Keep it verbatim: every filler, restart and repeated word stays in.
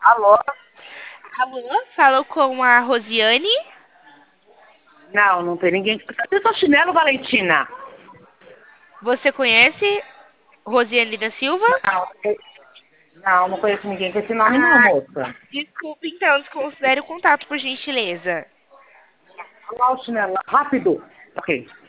Alô? Alô, falo com a Rosiane. Não, não tem ninguém. Cadê seu chinelo, Valentina? Você conhece Rosiane da Silva? Não, eu- não, não conheço ninguém com esse nome, não, Ah, moça. desculpe então, desconsidere o contato, por gentileza. Olha lá o chinelo, rápido. Ok.